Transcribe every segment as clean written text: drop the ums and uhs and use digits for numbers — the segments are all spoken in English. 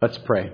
Let's pray.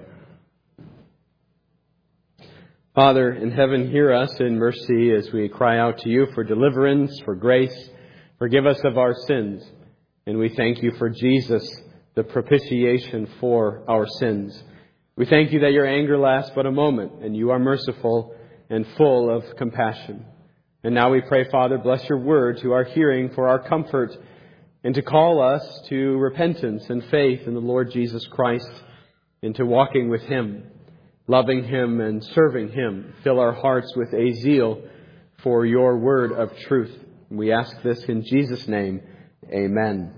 Father in heaven, hear us in mercy as we cry out to you for deliverance, for grace. Forgive us of our sins. And we thank you for Jesus, the propitiation for our sins. We thank you that your anger lasts but a moment, and you are merciful and full of compassion. And now we pray, Father, bless your word to our hearing for our comfort, and to call us to repentance and faith in the Lord Jesus Christ, into walking with him, loving him and serving him. Fill our hearts with a zeal for your word of truth. We ask this in Jesus' name. Amen.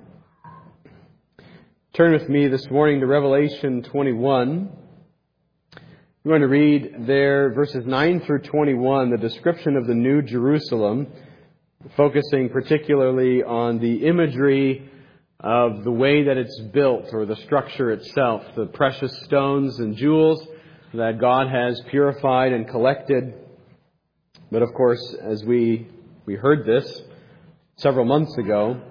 Turn with me this morning to Revelation 21. I'm going to read there verses 9 through 21, the description of the New Jerusalem, focusing particularly on the imagery of the way that it's built, or the structure itself, the precious stones and jewels that God has purified and collected. But of course, as we heard this several months ago,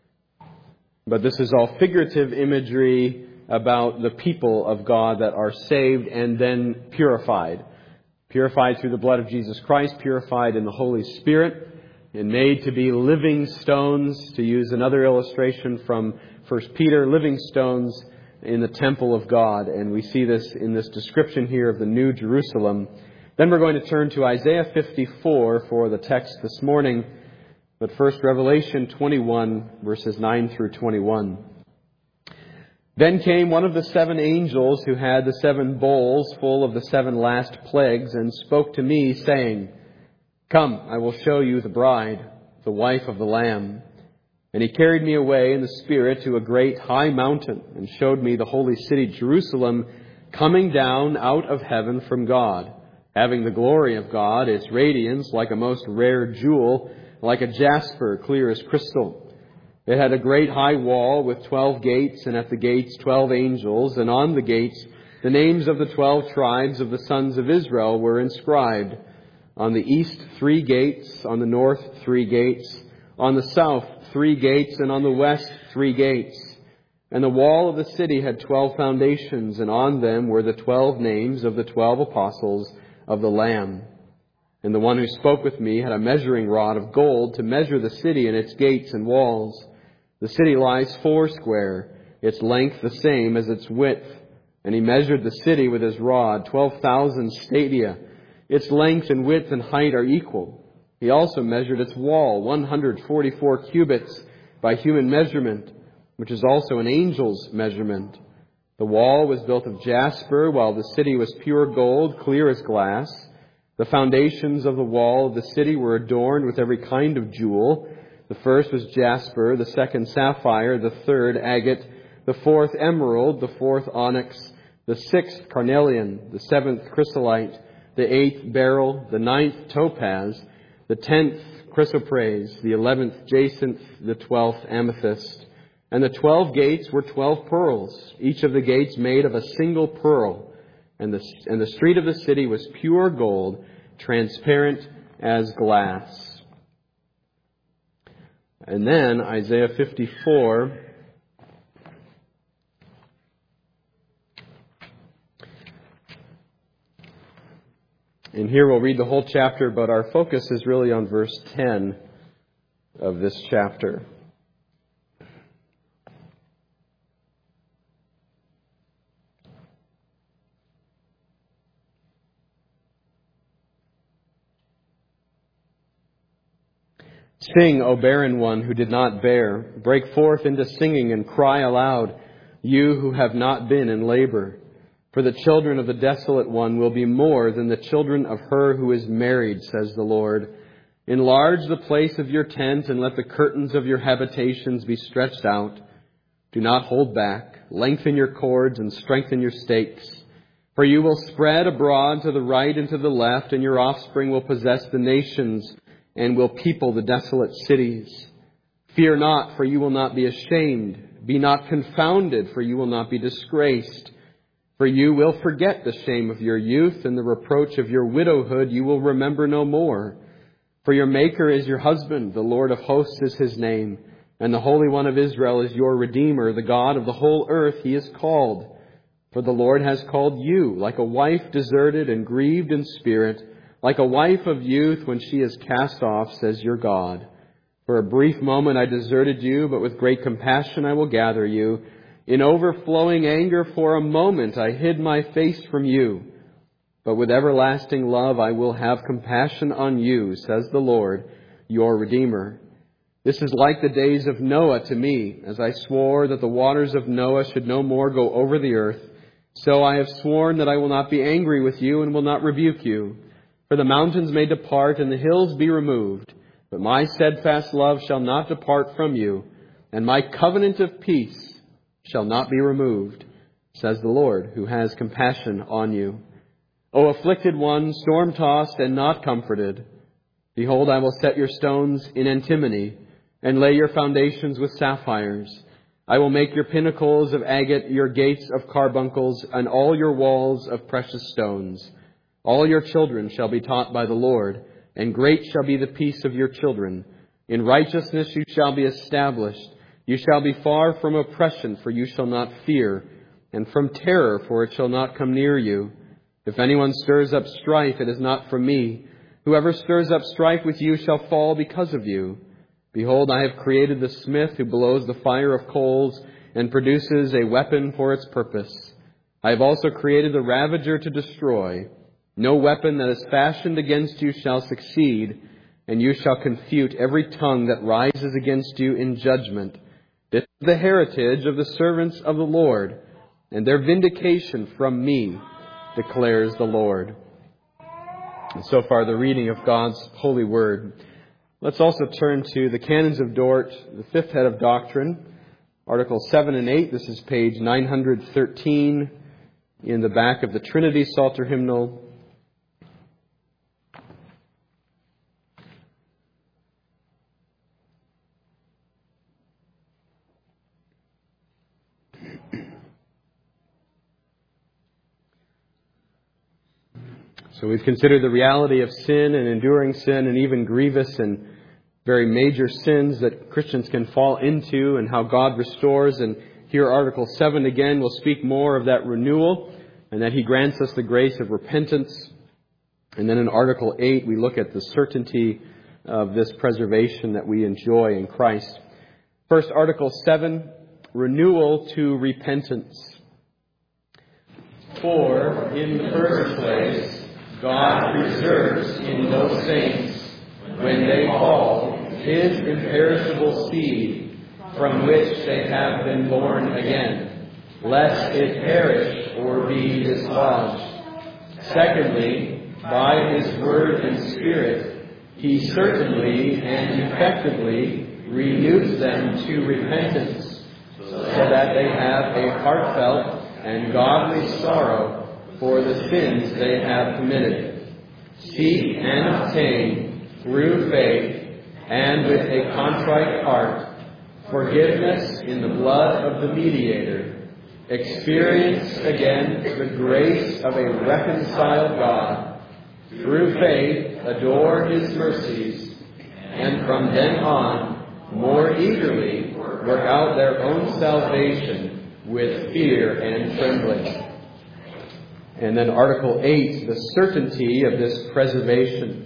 but this is all figurative imagery about the people of God that are saved and then purified. Purified through the blood of Jesus Christ, purified in the Holy Spirit, and made to be living stones, to use another illustration from 1 Peter, living stones in the temple of God. And we see this in this description here of the New Jerusalem. Then we're going to turn to Isaiah 54 for the text this morning. But first, Revelation 21, verses 9 through 21. Then came one of the 7 angels who had the 7 bowls full of the 7 last plagues, and spoke to me, saying, Come, I will show you the bride, the wife of the Lamb. And he carried me away in the Spirit to a great high mountain, and showed me the holy city Jerusalem, coming down out of heaven from God, having the glory of God, its radiance like a most rare jewel, like a jasper, clear as crystal. It had a great high wall with 12 gates, and at the gates 12 angels, and on the gates the names of the 12 tribes of the sons of Israel were inscribed. On the east 3 gates, on the north 3 gates, on the south 3 gates, and on the west 3 gates. And the wall of the city had 12 foundations, and on them were the 12 names of the 12 apostles of the Lamb. And the one who spoke with me had a measuring rod of gold to measure the city and its gates and walls. The city lies 4 its length the same as its width. And he measured the city with his rod, 12,000 stadia. Its length and width and height are equal. He also measured its wall, 144 cubits by human measurement, which is also an angel's measurement. The wall was built of jasper, while the city was pure gold, clear as glass. The foundations of the wall of the city were adorned with every kind of jewel. The first was jasper, the second sapphire, the third agate, the fourth emerald, the fourth onyx, the sixth carnelian, the seventh chrysolite, the 8th beryl, the 9th topaz, the 10th chrysoprase, the 11th jacinth, the 12th amethyst. And the 12 gates were 12 pearls, each of the gates made of a single pearl. And the street of the city was pure gold, transparent as glass. And then Isaiah 54. And here we'll read the whole chapter, but our focus is really on verse 10 of this chapter. Sing, O barren one who did not bear. Break forth into singing and cry aloud, you who have not been in labor. For the children of the desolate one will be more than the children of her who is married, says the Lord. Enlarge the place of your tent, and let the curtains of your habitations be stretched out. Do not hold back. Lengthen your cords and strengthen your stakes. For you will spread abroad to the right and to the left, and your offspring will possess the nations and will people the desolate cities. Fear not, for you will not be ashamed. Be not confounded, for you will not be disgraced. For you will forget the shame of your youth, and the reproach of your widowhood you will remember no more. For your Maker is your husband, the Lord of hosts is his name, and the Holy One of Israel is your Redeemer, the God of the whole earth he is called. For the Lord has called you, like a wife deserted and grieved in spirit, like a wife of youth when she is cast off, says your God. For a brief moment I deserted you, but with great compassion I will gather you. In overflowing anger for a moment I hid my face from you. But with everlasting love I will have compassion on you, says the Lord, your Redeemer. This is like the days of Noah to me, as I swore that the waters of Noah should no more go over the earth. So I have sworn that I will not be angry with you and will not rebuke you. For the mountains may depart and the hills be removed, but my steadfast love shall not depart from you, and my covenant of peace shall not be removed, says the Lord, who has compassion on you. O afflicted one, storm-tossed and not comforted, behold, I will set your stones in antimony, and lay your foundations with sapphires. I will make your pinnacles of agate, your gates of carbuncles, and all your walls of precious stones. All your children shall be taught by the Lord, and great shall be the peace of your children. In righteousness you shall be established. You shall be far from oppression, for you shall not fear, and from terror, for it shall not come near you. If anyone stirs up strife, it is not from me. Whoever stirs up strife with you shall fall because of you. Behold, I have created the smith who blows the fire of coals and produces a weapon for its purpose. I have also created the ravager to destroy. No weapon that is fashioned against you shall succeed, and you shall confute every tongue that rises against you in judgment. This is the heritage of the servants of the Lord, and their vindication from me, declares the Lord. And so far, the reading of God's holy word. Let's also turn to the Canons of Dort, the fifth head of doctrine, Articles 7 and 8. This is page 913 in the back of the Trinity Psalter hymnal. So we've considered the reality of sin and enduring sin and even grievous and very major sins that Christians can fall into and how God restores. And here Article 7 again will speak more of that renewal and that He grants us the grace of repentance. And then in Article 8 we look at the certainty of this preservation that we enjoy in Christ. First, Article 7, renewal to repentance. For, in the first place, God preserves in those saints, when they fall, His imperishable seed, from which they have been born again, lest it perish or be dislodged. Secondly, by His word and Spirit, He certainly and effectively renews them to repentance, so that they have a heartfelt and godly sorrow for the sins they have committed. Seek and obtain, through faith and with a contrite heart, forgiveness in the blood of the mediator. Experience again the grace of a reconciled God. Through faith, adore His mercies, and from then on, more eagerly work out their own salvation with fear and trembling. And then Article 8, the certainty of this preservation.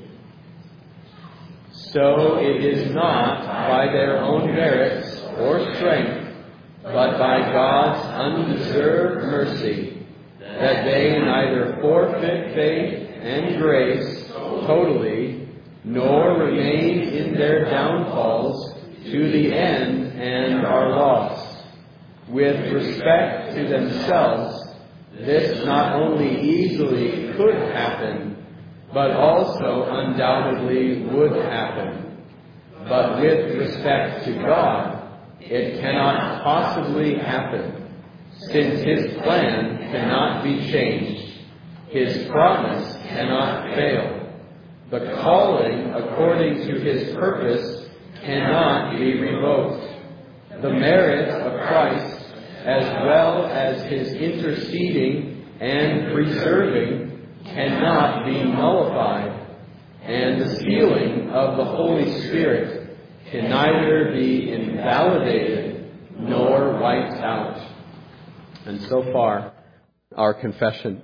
So it is not by their own merits or strength, but by God's undeserved mercy, that they neither forfeit faith and grace totally, nor remain in their downfalls to the end and are lost. With respect to themselves, this not only easily could happen, but also undoubtedly would happen. But with respect to God, it cannot possibly happen, since His plan cannot be changed. His promise cannot fail. The calling according to His purpose cannot be revoked. The merit of Christ, as well as His interceding and preserving, cannot be nullified, and the sealing of the Holy Spirit can neither be invalidated nor wiped out. And so far, our confession.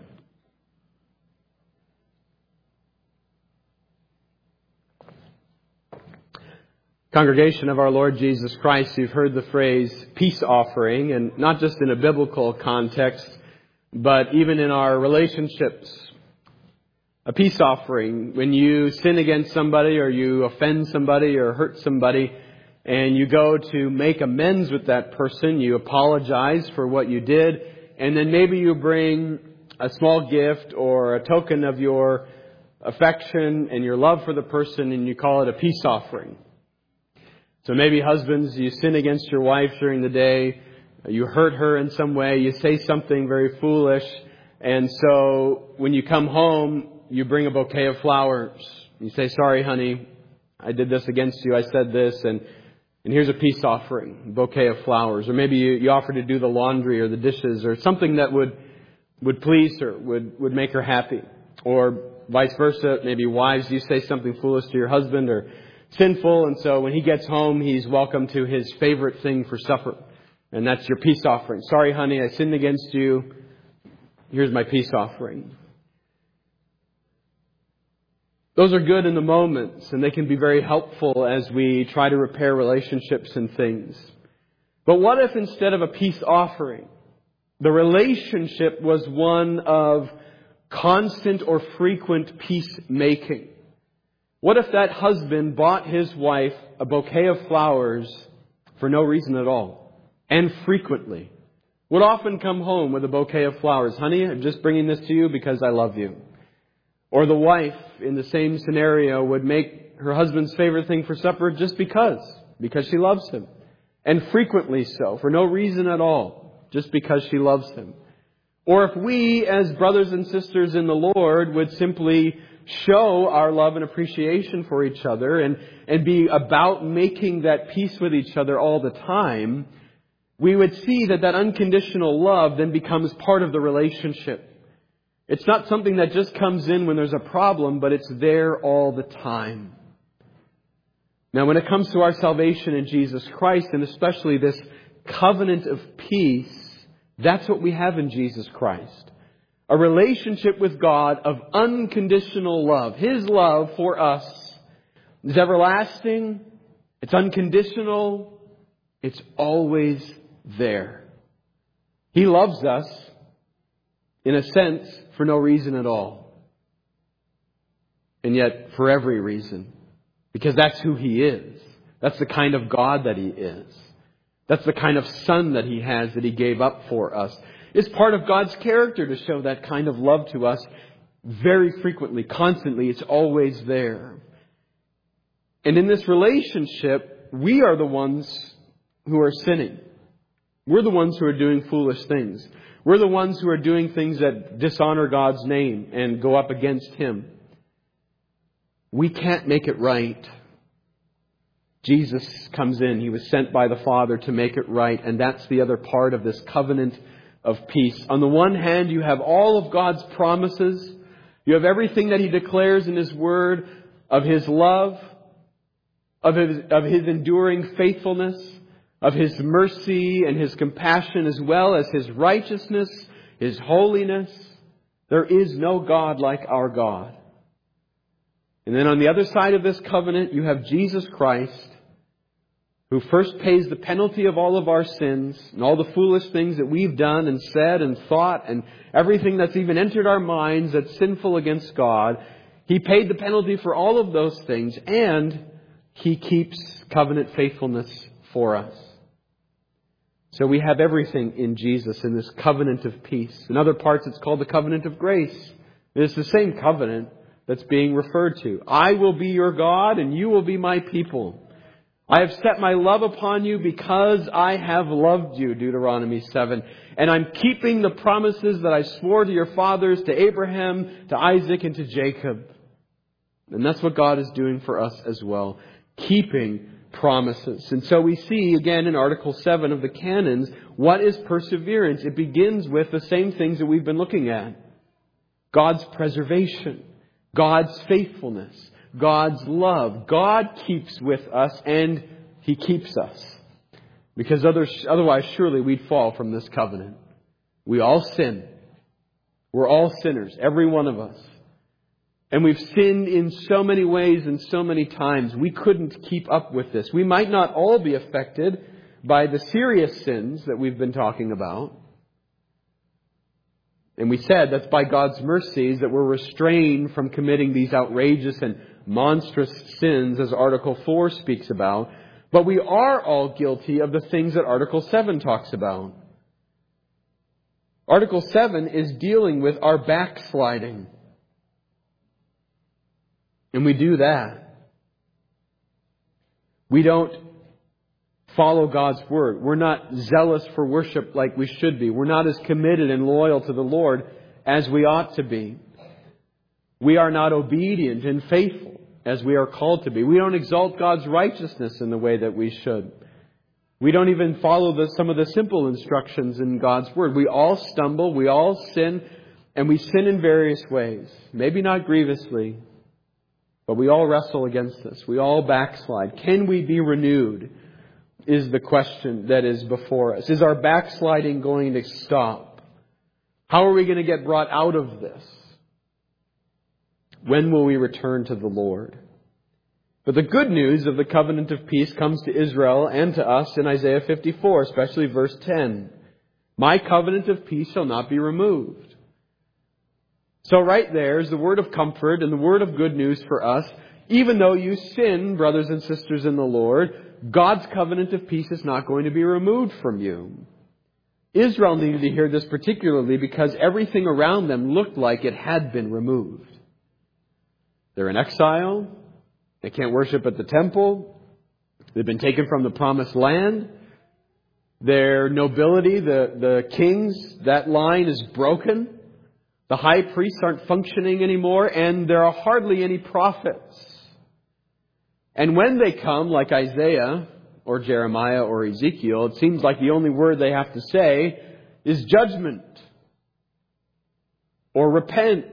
Congregation of our Lord Jesus Christ, you've heard the phrase peace offering, and not just in a biblical context, but even in our relationships. A peace offering, when you sin against somebody or you offend somebody or hurt somebody and you go to make amends with that person, you apologize for what you did, and then maybe you bring a small gift or a token of your affection and your love for the person, and you call it a peace offering. So maybe husbands, you sin against your wife during the day, you hurt her in some way, you say something very foolish, and so when you come home, you bring a bouquet of flowers. You say, sorry honey, I did this against you, I said this, and here's a peace offering, a bouquet of flowers. Or maybe you offer to do the laundry or the dishes or something that would please her, would make her happy. Or vice versa, maybe wives, you say something foolish to your husband or sinful, and so when he gets home, he's welcome to his favorite thing for supper. And that's your peace offering. Sorry, honey, I sinned against you. Here's my peace offering. Those are good in the moments, and they can be very helpful as we try to repair relationships and things. But what if instead of a peace offering, the relationship was one of constant or frequent peacemaking? What if that husband bought his wife a bouquet of flowers for no reason at all, and frequently? Would often come home with a bouquet of flowers. Honey, I'm just bringing this to you because I love you. Or the wife, in the same scenario, would make her husband's favorite thing for supper just because she loves him. And frequently so, for no reason at all, just because she loves him. Or if we, as brothers and sisters in the Lord, would simply show our love and appreciation for each other and be about making that peace with each other all the time, we would see that unconditional love then becomes part of the relationship. It's not something that just comes in when there's a problem, but it's there all the time. Now, when it comes to our salvation in Jesus Christ, and especially this covenant of peace, that's what we have in Jesus Christ. A relationship with God of unconditional love. His love for us is everlasting. It's unconditional. It's always there. He loves us, in a sense, for no reason at all. And yet, for every reason. Because that's who He is. That's the kind of God that He is. That's the kind of Son that He has, that He gave up for us. It's part of God's character to show that kind of love to us very frequently, constantly. It's always there. And in this relationship, we are the ones who are sinning. We're the ones who are doing foolish things. We're the ones who are doing things that dishonor God's name and go up against Him. We can't make it right. Jesus comes in. He was sent by the Father to make it right. And that's the other part of this covenant of peace. On the one hand, you have all of God's promises. You have everything that He declares in His Word of His love, of His enduring faithfulness, of His mercy and His compassion, as well as His righteousness, His holiness. There is no God like our God. And then on the other side of this covenant, you have Jesus Christ, who first pays the penalty of all of our sins and all the foolish things that we've done and said and thought and everything that's even entered our minds that's sinful against God. He paid the penalty for all of those things, and He keeps covenant faithfulness for us. So we have everything in Jesus in this covenant of peace. In other parts, it's called the covenant of grace. It's the same covenant that's being referred to. I will be your God and you will be my people. I have set my love upon you because I have loved you, Deuteronomy 7. And I'm keeping the promises that I swore to your fathers, to Abraham, to Isaac, and to Jacob. And that's what God is doing for us as well. Keeping promises. And so we see again in Article 7 of the Canons, what is perseverance? It begins with the same things that we've been looking at. God's preservation. God's faithfulness. God's love. God keeps with us and He keeps us. Because otherwise surely we'd fall from this covenant. We all sin. We're all sinners, every one of us. And we've sinned in so many ways and so many times. We couldn't keep up with this. We might not all be affected by the serious sins that we've been talking about. And we said that's by God's mercies that we're restrained from committing these outrageous and monstrous sins, as Article 4 speaks about. But we are all guilty of the things that Article 7 talks about. Article 7 is dealing with our backsliding. And we do that. We don't follow God's Word. We're not zealous for worship like we should be. We're not as committed and loyal to the Lord as we ought to be. We are not obedient and faithful as we are called to be. We don't exalt God's righteousness in the way that we should. We don't even follow some of the simple instructions in God's Word. We all stumble, we all sin, and we sin in various ways. Maybe not grievously, but we all wrestle against this. We all backslide. Can we be renewed is the question that is before us. Is our backsliding going to stop? How are we going to get brought out of this? When will we return to the Lord? But the good news of the covenant of peace comes to Israel and to us in Isaiah 54, especially verse 10. My covenant of peace shall not be removed. So right there is the word of comfort and the word of good news for us. Even though you sin, brothers and sisters in the Lord, God's covenant of peace is not going to be removed from you. Israel needed to hear this particularly because everything around them looked like it had been removed. They're in exile. They can't worship at the temple. They've been taken from the promised land. Their nobility, the kings, that line is broken. The high priests aren't functioning anymore, and there are hardly any prophets. And when they come, like Isaiah or Jeremiah or Ezekiel, it seems like the only word they have to say is judgment or repent.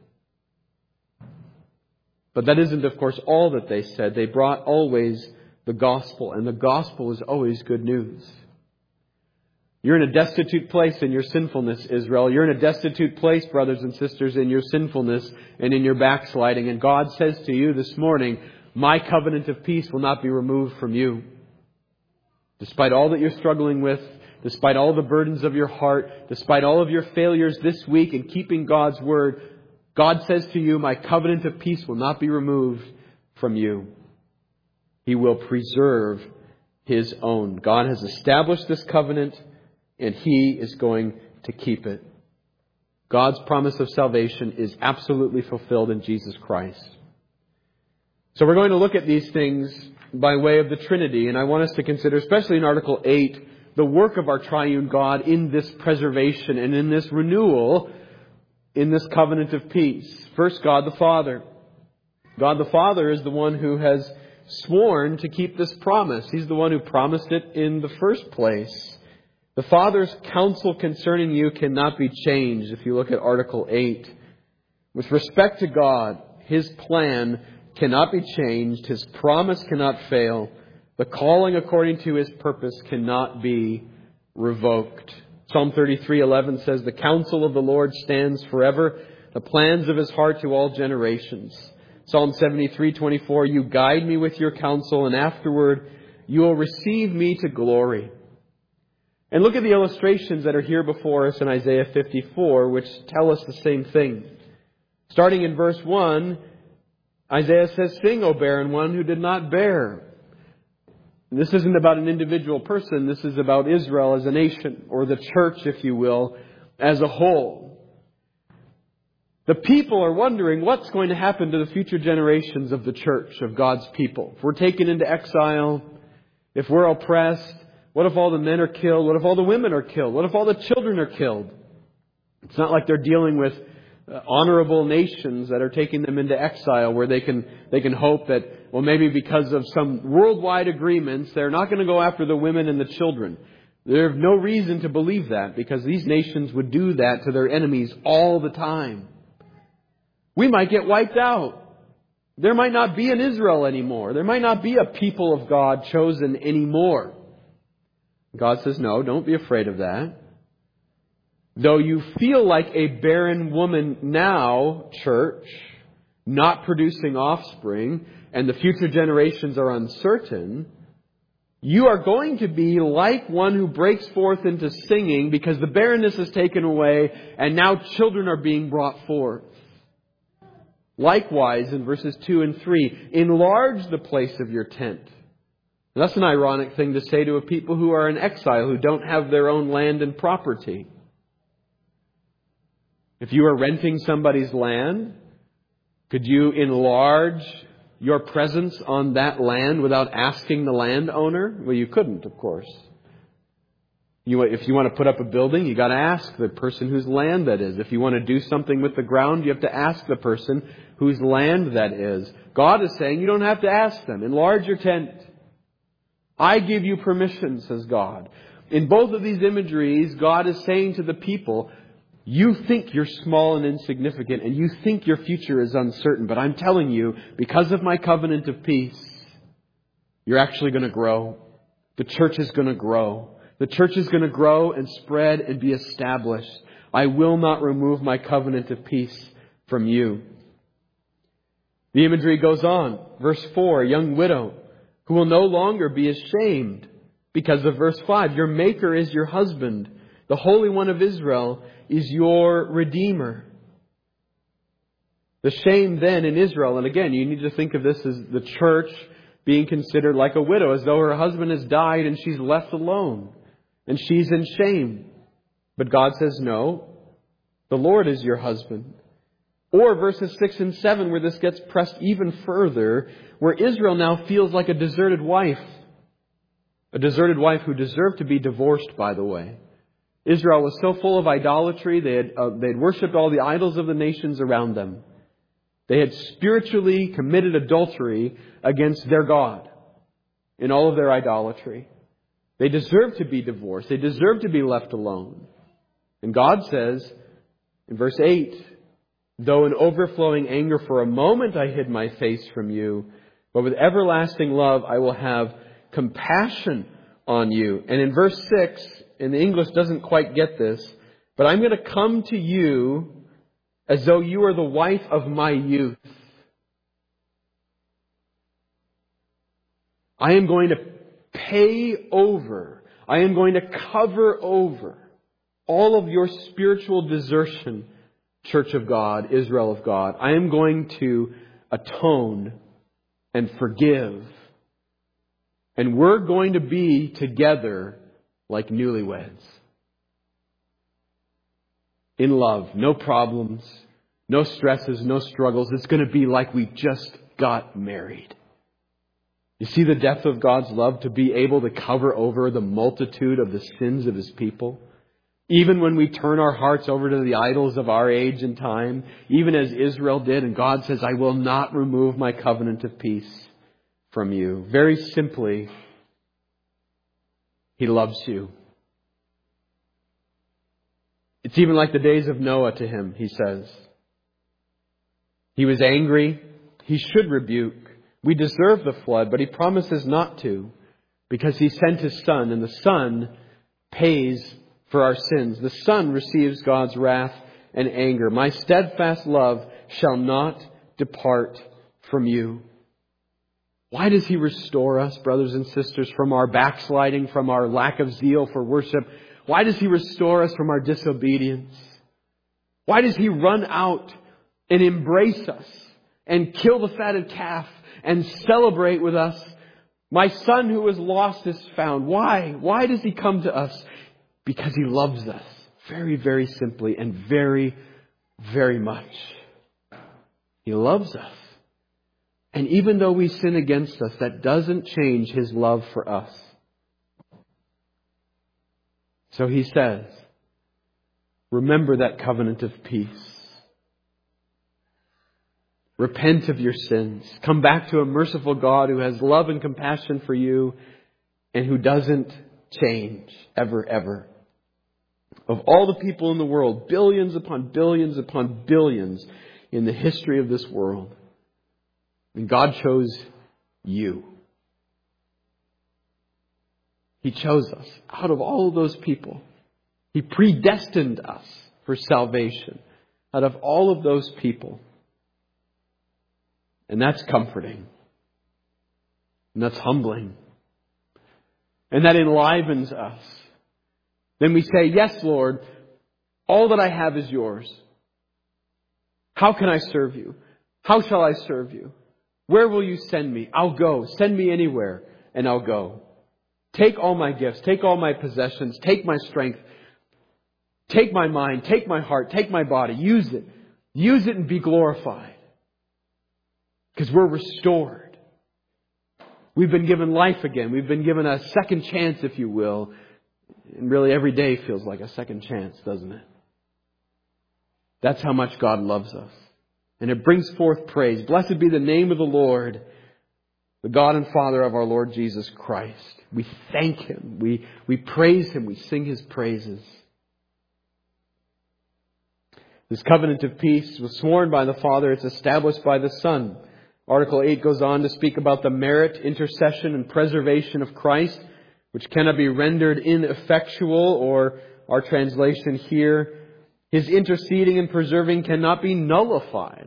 But that isn't, of course, all that they said. They brought always the gospel, and the gospel is always good news. You're in a destitute place in your sinfulness, Israel. You're in a destitute place, brothers and sisters, in your sinfulness and in your backsliding. And God says to you this morning, my covenant of peace will not be removed from you. Despite all that you're struggling with, despite all the burdens of your heart, despite all of your failures this week in keeping God's word, God says to you, my covenant of peace will not be removed from you. He will preserve His own. God has established this covenant, and He is going to keep it. God's promise of salvation is absolutely fulfilled in Jesus Christ. So we're going to look at these things by way of the Trinity, and I want us to consider, especially in Article 8, the work of our triune God in this preservation and in this renewal, in this covenant of peace. First, God the Father. God the Father is the one who has sworn to keep this promise. He's the one who promised it in the first place. The Father's counsel concerning you cannot be changed if you look at Article 8. With respect to God, His plan cannot be changed. His promise cannot fail. The calling according to His purpose cannot be revoked. Psalm 33:11 says, the counsel of the Lord stands forever, the plans of His heart to all generations. Psalm 73:24, you guide me with your counsel, and afterward you will receive me to glory. And look at the illustrations that are here before us in Isaiah 54, which tell us the same thing. Starting in verse 1, Isaiah says, sing, O barren one who did not bear. And this isn't about an individual person. This is about Israel as a nation, or the church, if you will, as a whole. The people are wondering what's going to happen to the future generations of the church, of God's people. If we're taken into exile, if we're oppressed, what if all the men are killed? What if all the women are killed? What if all the children are killed? It's not like they're dealing with honorable nations that are taking them into exile, where they can hope that, well, maybe because of some worldwide agreements, they're not going to go after the women and the children. There's no reason to believe that, because these nations would do that to their enemies all the time. We might get wiped out. There might not be an Israel anymore. There might not be a people of God chosen anymore. God says, no, don't be afraid of that. Though you feel like a barren woman now, church, not producing offspring, and the future generations are uncertain, you are going to be like one who breaks forth into singing because the barrenness is taken away and now children are being brought forth. Likewise, in verses 2 and 3, enlarge the place of your tent. That's an ironic thing to say to a people who are in exile, who don't have their own land and property. If you are renting somebody's land, could you enlarge your presence on that land without asking the landowner? Well, you couldn't, of course. If you want to put up a building, you got to ask the person whose land that is. If you want to do something with the ground, you have to ask the person whose land that is. God is saying you don't have to ask them. Enlarge your tent. I give you permission, says God. In both of these imageries, God is saying to the people, you think you're small and insignificant, and you think your future is uncertain. But I'm telling you, because of my covenant of peace, you're actually going to grow. The church is going to grow. The church is going to grow and spread and be established. I will not remove my covenant of peace from you. The imagery goes on. Verse 4, a young widow who will no longer be ashamed because of verse 5. Your Maker is your husband. The Holy One of Israel is your Redeemer. The shame then in Israel, and again, you need to think of this as the church being considered like a widow, as though her husband has died and she's left alone. And she's in shame. But God says, no, the Lord is your husband. Or verses 6 and 7, where this gets pressed even further, where Israel now feels like a deserted wife. A deserted wife who deserved to be divorced, by the way. Israel was so full of idolatry, they had worshipped all the idols of the nations around them. They had spiritually committed adultery against their God in all of their idolatry. They deserved to be divorced. They deserved to be left alone. And God says in verse 8, though in overflowing anger for a moment I hid my face from you, but with everlasting love I will have compassion on you. And in verse 6, and the English doesn't quite get this, but I'm going to come to you as though you are the wife of my youth. I am going to pay over. I am going to cover over all of your spiritual desertion, Church of God, Israel of God. I am going to atone and forgive. And we're going to be together like newlyweds. In love. No problems. No stresses. No struggles. It's going to be like we just got married. You see the depth of God's love to be able to cover over the multitude of the sins of His people? Even when we turn our hearts over to the idols of our age and time, even as Israel did, and God says, I will not remove my covenant of peace from you. Very simply, He loves you. It's even like the days of Noah to Him, He says. He was angry. He should rebuke. We deserve the flood, but He promises not to, because He sent His Son, and the Son pays for our sins. The Son receives God's wrath and anger. My steadfast love shall not depart from you. Why does He restore us, brothers and sisters, from our backsliding, from our lack of zeal for worship? Why does He restore us from our disobedience? Why does He run out and embrace us and kill the fatted calf and celebrate with us? My son who was lost is found. Why? Why does He come to us? Because He loves us very, very simply and very, very much. He loves us. And even though we sin against us, that doesn't change His love for us. So He says, remember that covenant of peace. Repent of your sins. Come back to a merciful God who has love and compassion for you and who doesn't change ever, ever. Of all the people in the world, billions upon billions upon billions in the history of this world, and God chose you. He chose us out of all of those people. He predestined us for salvation out of all of those people. And that's comforting. And that's humbling. And that enlivens us. Then we say, yes, Lord, all that I have is yours. How can I serve you? How shall I serve you? Where will you send me? I'll go. Send me anywhere and I'll go. Take all my gifts. Take all my possessions. Take my strength. Take my mind. Take my heart. Take my body. Use it. Use it and be glorified. Because we're restored. We've been given life again. We've been given a second chance, if you will. And really every day feels like a second chance, doesn't it? That's how much God loves us. And it brings forth praise. Blessed be the name of the Lord, the God and Father of our Lord Jesus Christ. We thank Him. We praise Him. We sing His praises. This covenant of peace was sworn by the Father. It's established by the Son. Article 8 goes on to speak about the merit, intercession, and preservation of Christ, which cannot be rendered ineffectual, or our translation here, His interceding and preserving cannot be nullified.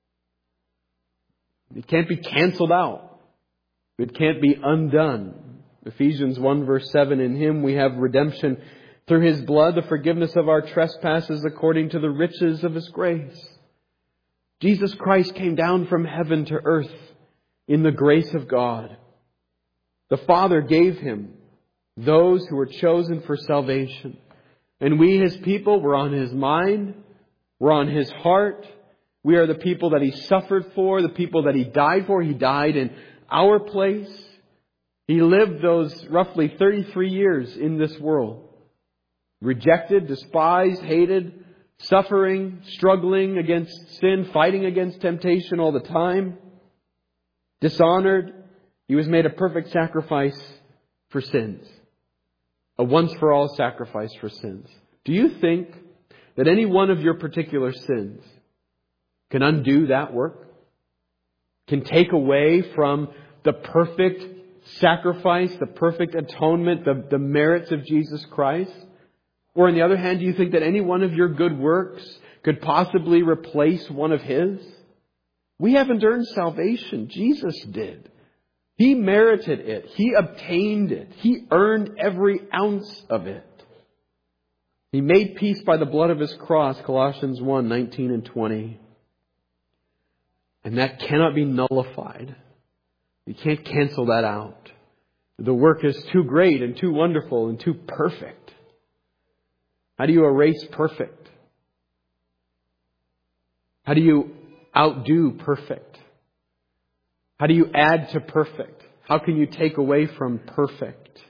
It can't be canceled out. It can't be undone. Ephesians 1 verse 7, in Him we have redemption through His blood, the forgiveness of our trespasses according to the riches of His grace. Jesus Christ came down from heaven to earth in the grace of God. The Father gave Him those who were chosen for salvation. And we, His people, were on His mind. We're on His heart. We are the people that He suffered for, the people that He died for. He died in our place. He lived those roughly 33 years in this world. Rejected, despised, hated, suffering, struggling against sin, fighting against temptation all the time. Dishonored. He was made a perfect sacrifice for sins. A once-for-all sacrifice for sins. Do you think that any one of your particular sins can undo that work? Can take away from the perfect sacrifice, the perfect atonement, the merits of Jesus Christ? Or on the other hand, do you think that any one of your good works could possibly replace one of His? We haven't earned salvation. Jesus did. He merited it. He obtained it. He earned every ounce of it. He made peace by the blood of His cross, Colossians 1, 19 and 20. And that cannot be nullified. You can't cancel that out. The work is too great and too wonderful and too perfect. How do you erase perfect? How do you outdo perfect? How do you add to perfect? How can you take away from perfect?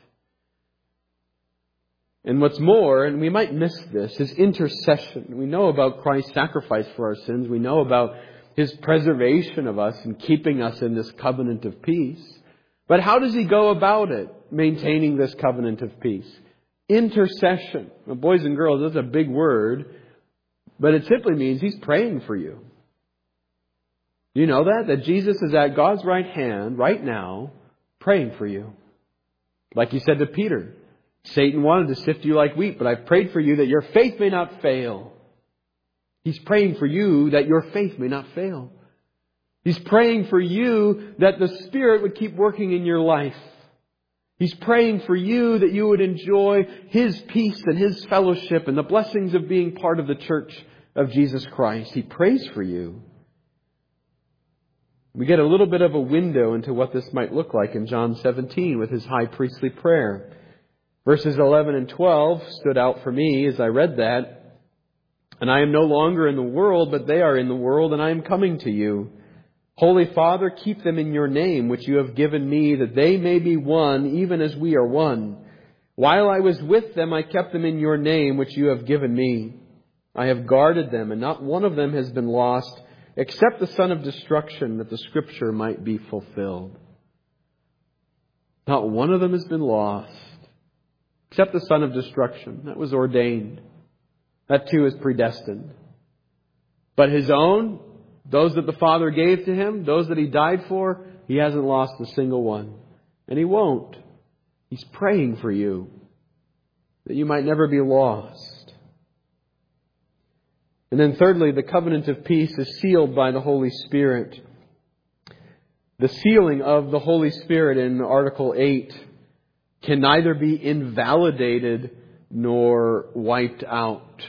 And what's more, and we might miss this, is intercession. We know about Christ's sacrifice for our sins. We know about His preservation of us and keeping us in this covenant of peace. But how does He go about it, maintaining this covenant of peace? Intercession. Well, boys and girls, that's a big word, but it simply means He's praying for you. Do you know that? That Jesus is at God's right hand right now, praying for you. Like He said to Peter, Satan wanted to sift you like wheat, but I've prayed for you that your faith may not fail. He's praying for you that your faith may not fail. He's praying for you that the Spirit would keep working in your life. He's praying for you that you would enjoy His peace and His fellowship and the blessings of being part of the church of Jesus Christ. He prays for you. We get a little bit of a window into what this might look like in John 17 with His high priestly prayer. Verses 11 and 12 stood out for me as I read that. And I am no longer in the world, but they are in the world, and I am coming to you. Holy Father, keep them in your name, which you have given me, that they may be one, even as we are one. While I was with them, I kept them in your name, which you have given me. I have guarded them, and not one of them has been lost, except the son of destruction, that the scripture might be fulfilled. Not one of them has been lost, except the son of destruction. That was ordained. That too is predestined. But His own, those that the Father gave to Him, those that He died for, He hasn't lost a single one. And He won't. He's praying for you. that you might never be lost. And then thirdly, the covenant of peace is sealed by the Holy Spirit. The sealing of the Holy Spirit in Article 8 can neither be invalidated nor wiped out.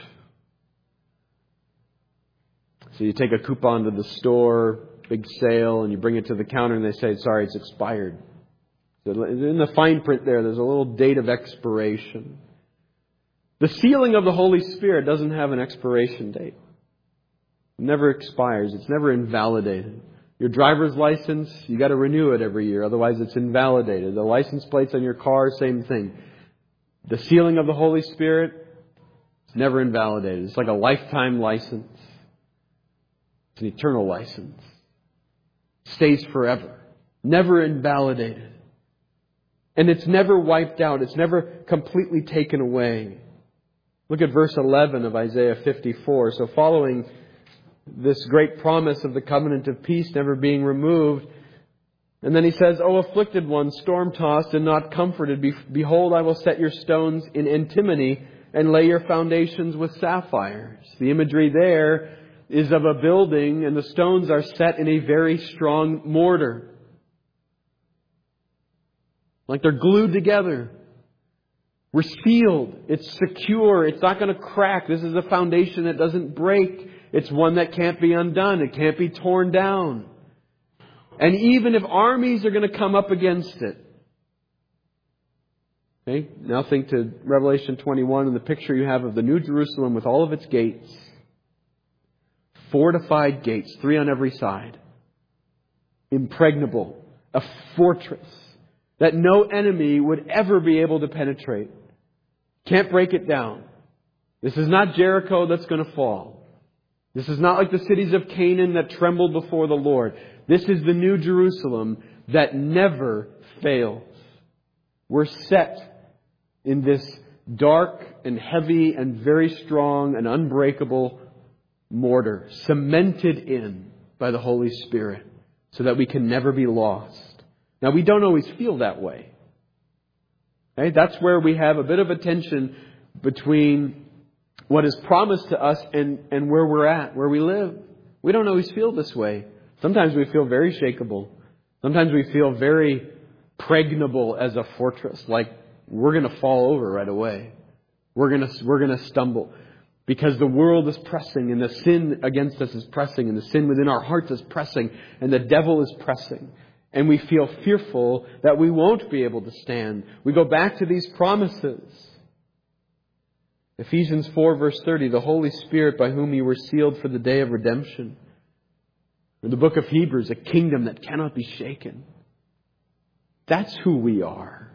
So you take a coupon to the store, big sale, and you bring it to the counter and they say, sorry, it's expired. So in the fine print there's a little date of expiration. The sealing of the Holy Spirit doesn't have an expiration date. It never expires. It's never invalidated. Your driver's license, you got to renew it every year. Otherwise it's invalidated. The license plates on your car, same thing. The sealing of the Holy Spirit, it's never invalidated. It's like a lifetime license. It's an eternal license. It stays forever. Never invalidated. And it's never wiped out. It's never completely taken away. Look at verse 11 of Isaiah 54. So following this great promise of the covenant of peace never being removed, and then he says, O afflicted one, storm-tossed and not comforted, behold, I will set your stones in antimony and lay your foundations with sapphires. The imagery there is of a building, and the stones are set in a very strong mortar. Like they're glued together. We're sealed. It's secure. It's not going to crack. This is a foundation that doesn't break. It's one that can't be undone. It can't be torn down. And even if armies are going to come up against it. Okay, now think to Revelation 21 and the picture you have of the New Jerusalem with all of its gates. Fortified gates, 3 on every side. Impregnable. A fortress that no enemy would ever be able to penetrate. Can't break it down. This is not Jericho that's going to fall. This is not like the cities of Canaan that trembled before the Lord. This is the New Jerusalem that never fails. We're set in this dark and heavy and very strong and unbreakable mortar, cemented in by the Holy Spirit so that we can never be lost. Now, we don't always feel that way. Okay? That's where we have a bit of a tension between what is promised to us and where we're at, where we live. We don't always feel this way. Sometimes we feel very shakeable. Sometimes we feel very pregnable as a fortress, like we're going to fall over right away. We're going to stumble because the world is pressing and the sin against us is pressing and the sin within our hearts is pressing and the devil is pressing. And we feel fearful that we won't be able to stand. We go back to these promises. Ephesians 4 verse 30, the Holy Spirit by whom you were sealed for the day of redemption. In the book of Hebrews, a kingdom that cannot be shaken. That's who we are.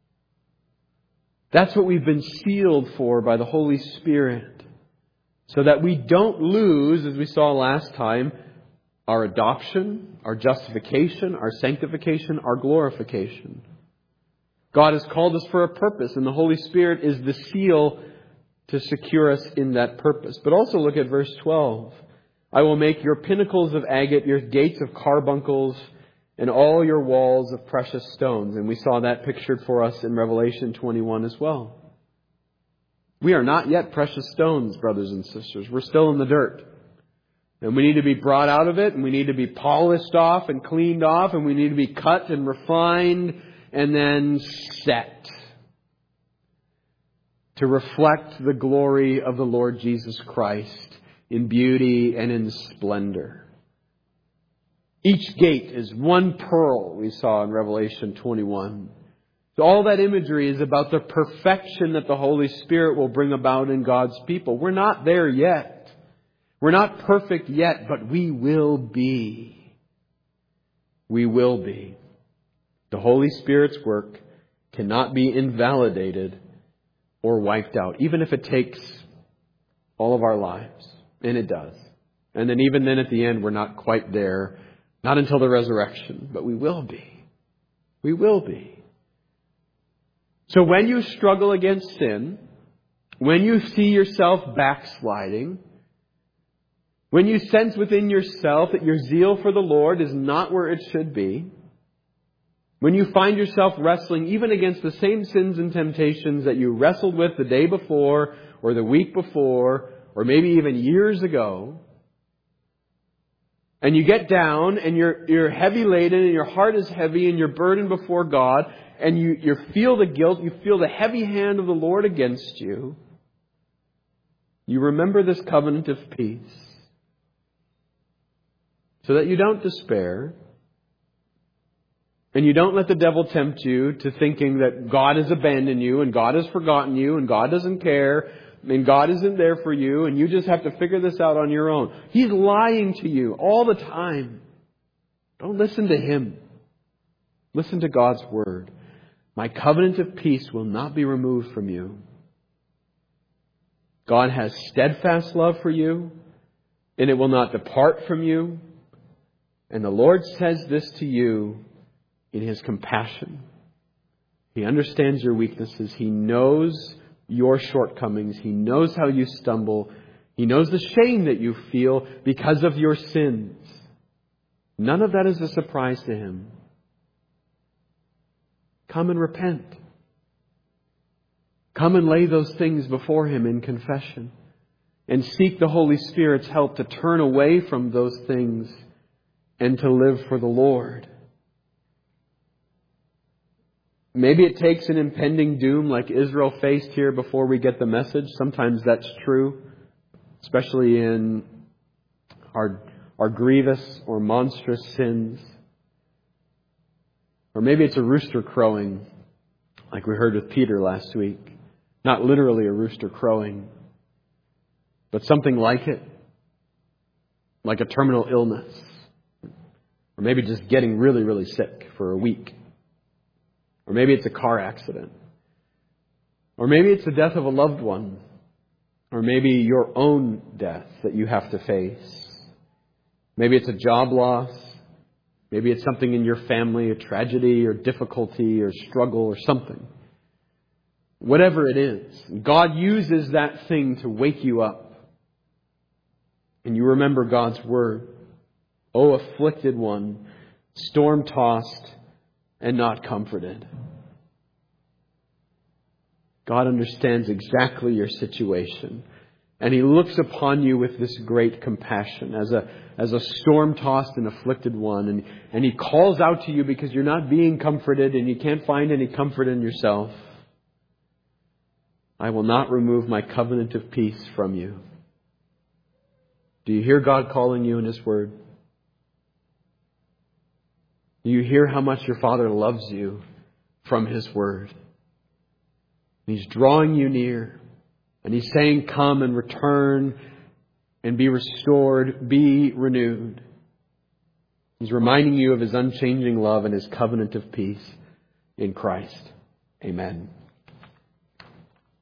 That's what we've been sealed for by the Holy Spirit. So that we don't lose, as we saw last time, our adoption, our justification, our sanctification, our glorification. God has called us for a purpose, and the Holy Spirit is the seal to secure us in that purpose. But also look at verse 12. I will make your pinnacles of agate, your gates of carbuncles, and all your walls of precious stones. And we saw that pictured for us in Revelation 21 as well. We are not yet precious stones, brothers and sisters. We're still in the dirt. And we need to be brought out of it, and we need to be polished off and cleaned off, and we need to be cut and refined and then set to reflect the glory of the Lord Jesus Christ in beauty and in splendor. Each gate is one pearl, we saw in Revelation 21. So all that imagery is about the perfection that the Holy Spirit will bring about in God's people. We're not there yet. We're not perfect yet, but we will be. We will be. The Holy Spirit's work cannot be invalidated or wiped out, even if it takes all of our lives. And it does. And then even then at the end, we're not quite there. Not until the resurrection, but we will be. We will be. So when you struggle against sin, when you see yourself backsliding, when you sense within yourself that your zeal for the Lord is not where it should be, When you find yourself wrestling even against the same sins and temptations that you wrestled with the day before or the week before or maybe even years ago, and you get down and you're heavy laden and your heart is heavy and you're burdened before God and you feel the guilt, you feel the heavy hand of the Lord against you, you remember this covenant of peace so that you don't despair and you don't let the devil tempt you to thinking that God has abandoned you and God has forgotten you and God doesn't care and God isn't there for you and you just have to figure this out on your own. He's lying to you all the time. Don't listen to him. Listen to God's word. My covenant of peace will not be removed from you. God has steadfast love for you, and it will not depart from you. And the Lord says this to you in His compassion. He understands your weaknesses. He knows your shortcomings. He knows how you stumble. He knows the shame that you feel because of your sins. None of that is a surprise to Him. Come and repent. Come and lay those things before Him in confession. And seek the Holy Spirit's help to turn away from those things and to live for the Lord. Maybe it takes an impending doom like Israel faced here before we get the message. Sometimes that's true, especially in our grievous or monstrous sins. Or maybe it's a rooster crowing, like we heard with Peter last week. Not literally a rooster crowing, but something like it. Like a terminal illness. Or maybe just getting really, really sick for a week. Or maybe it's a car accident. Or maybe it's the death of a loved one. Or maybe your own death that you have to face. Maybe it's a job loss. Maybe it's something in your family, a tragedy or difficulty or struggle or something. Whatever it is, God uses that thing to wake you up. And you remember God's word. O afflicted one, storm-tossed and not comforted. God understands exactly your situation. And He looks upon you with this great compassion as a storm-tossed and afflicted one. And He calls out to you because you're not being comforted and you can't find any comfort in yourself. I will not remove my covenant of peace from you. Do you hear God calling you in His word? Do you hear how much your Father loves you from His word? He's drawing you near. And He's saying, come and return and be restored, be renewed. He's reminding you of His unchanging love and His covenant of peace in Christ. Amen.